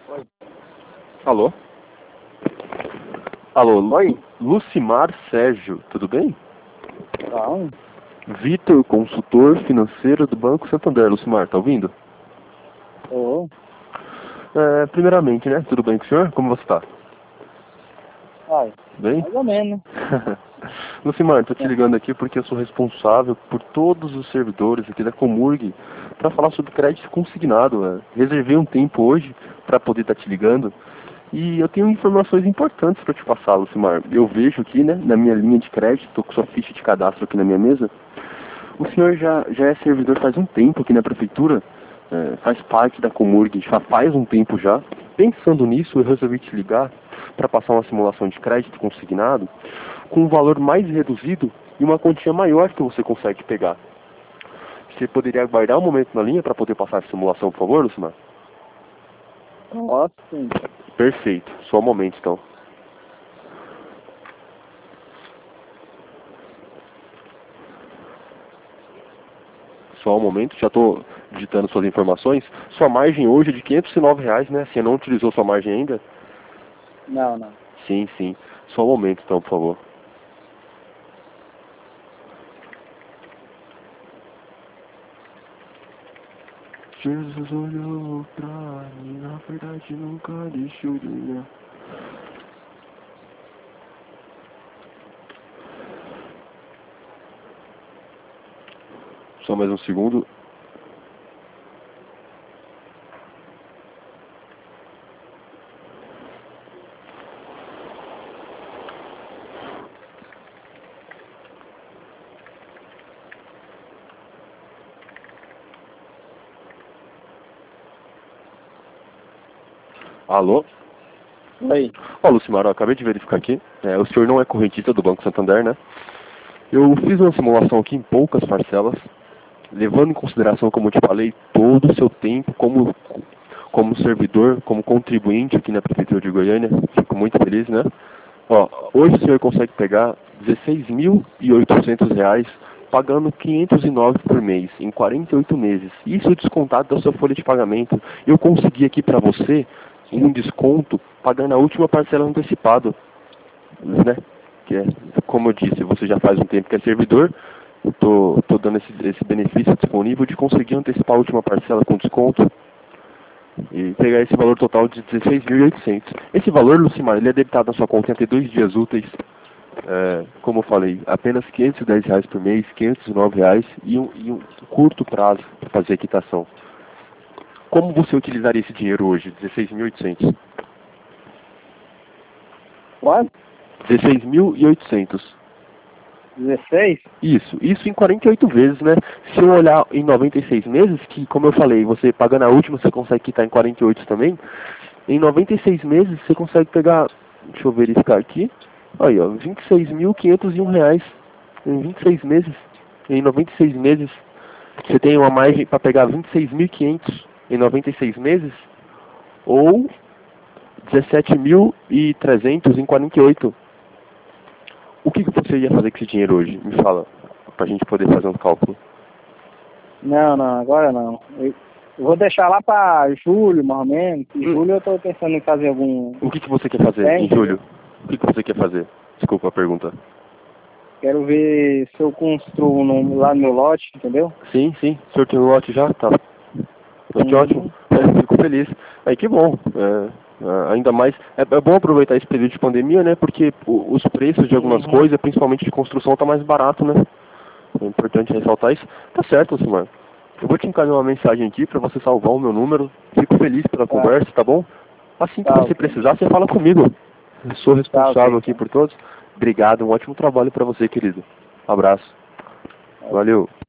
Oi. Alô? Alô, Oi? Lucimar Sérgio, tudo bem? Não. Vitor, consultor financeiro do Banco Santander. Lucimar, tá ouvindo? Ô. Primeiramente, né? Tudo bem com o senhor? Como você tá? Ai, Bem? mais ou menos. Lucimar, tô te ligando aqui porque eu sou responsável por todos os servidores aqui da Comurg para falar sobre crédito consignado. Reservei um tempo hoje para poder estar te ligando e eu tenho informações importantes para te passar, Lucimar. Eu vejo aqui, né, na minha linha de crédito, tô com sua ficha de cadastro aqui na minha mesa. O senhor já é servidor faz um tempo aqui na prefeitura, faz parte da Comurg já faz um tempo já. Pensando nisso, eu resolvi te ligar para passar uma simulação de crédito consignado com um valor mais reduzido e uma quantia maior que você consegue pegar. Você poderia aguardar um momento na linha para poder passar a simulação, por favor, Lucimar? Nossa, sim. Perfeito. Só um momento, então. Só um momento, já estou digitando suas informações. Sua margem hoje é de R$ 509, né? Você não utilizou sua margem ainda? Não, não. Sim, sim. Só um momento, então, por favor. Jesus olhou pra mim, na verdade nunca deixou de olhar. Só mais um segundo. Alô? Oi. Ó, Lucimar, eu acabei de verificar aqui. O senhor não é correntista do Banco Santander, né? Eu fiz uma simulação aqui em poucas parcelas, levando em consideração, como eu te falei, todo o seu tempo como servidor, como contribuinte aqui na Prefeitura de Goiânia. Fico muito feliz, né? Ó, hoje o senhor consegue pegar R$ 16.800, pagando 509 por mês, em 48 meses. Isso descontado da sua folha de pagamento. Eu consegui aqui para você um desconto pagando a última parcela antecipado, né? Que é, como eu disse, você já faz um tempo que é servidor, tô dando esse benefício disponível de conseguir antecipar a última parcela com desconto e pegar esse valor total de 16.800. Esse valor, Lucimar, ele é debitado na sua conta em até 2 dias úteis. Como eu falei, apenas R$ 510 por mês, R$ 509 e um curto prazo para fazer a quitação. Como você utilizaria esse dinheiro hoje? 16.800. Quanto? 16.800. 16? Isso em 48 vezes, né? Se eu olhar em 96 meses, que como eu falei, você pagando a última, você consegue quitar em 48 também. Em 96 meses, você consegue pegar, deixa eu verificar aqui, aí ó, R$ 26.501 em 26 meses. Em 96 meses, você tem uma margem para pegar 26.500 em 96 meses, ou 17.300 em 48. O que você ia fazer com esse dinheiro hoje? Me fala, pra gente poder fazer um cálculo. Não, não, agora não. Eu vou deixar lá pra julho, mais ou menos. Em julho eu tô pensando em fazer algum... O que você quer fazer em julho? O que você quer fazer? Desculpa a pergunta. Quero ver se eu construo lá no meu lote, entendeu? Sim, sim. O senhor tem um lote já? Tá. Lote ótimo. Fico feliz. Aí que bom. Ainda mais, é bom aproveitar esse período de pandemia, né? Porque os preços de algumas coisas, principalmente de construção, tá mais barato, né? É importante ressaltar isso. Tá certo, Silmar. Eu vou te encaminhar uma mensagem aqui para você salvar o meu número. Fico feliz pela conversa, tá bom? Assim que Tá, você ok. precisar, você fala comigo. Eu sou Tá, responsável ok. aqui por todos. Obrigado, um ótimo trabalho para você, querido. Abraço. Ok. Valeu.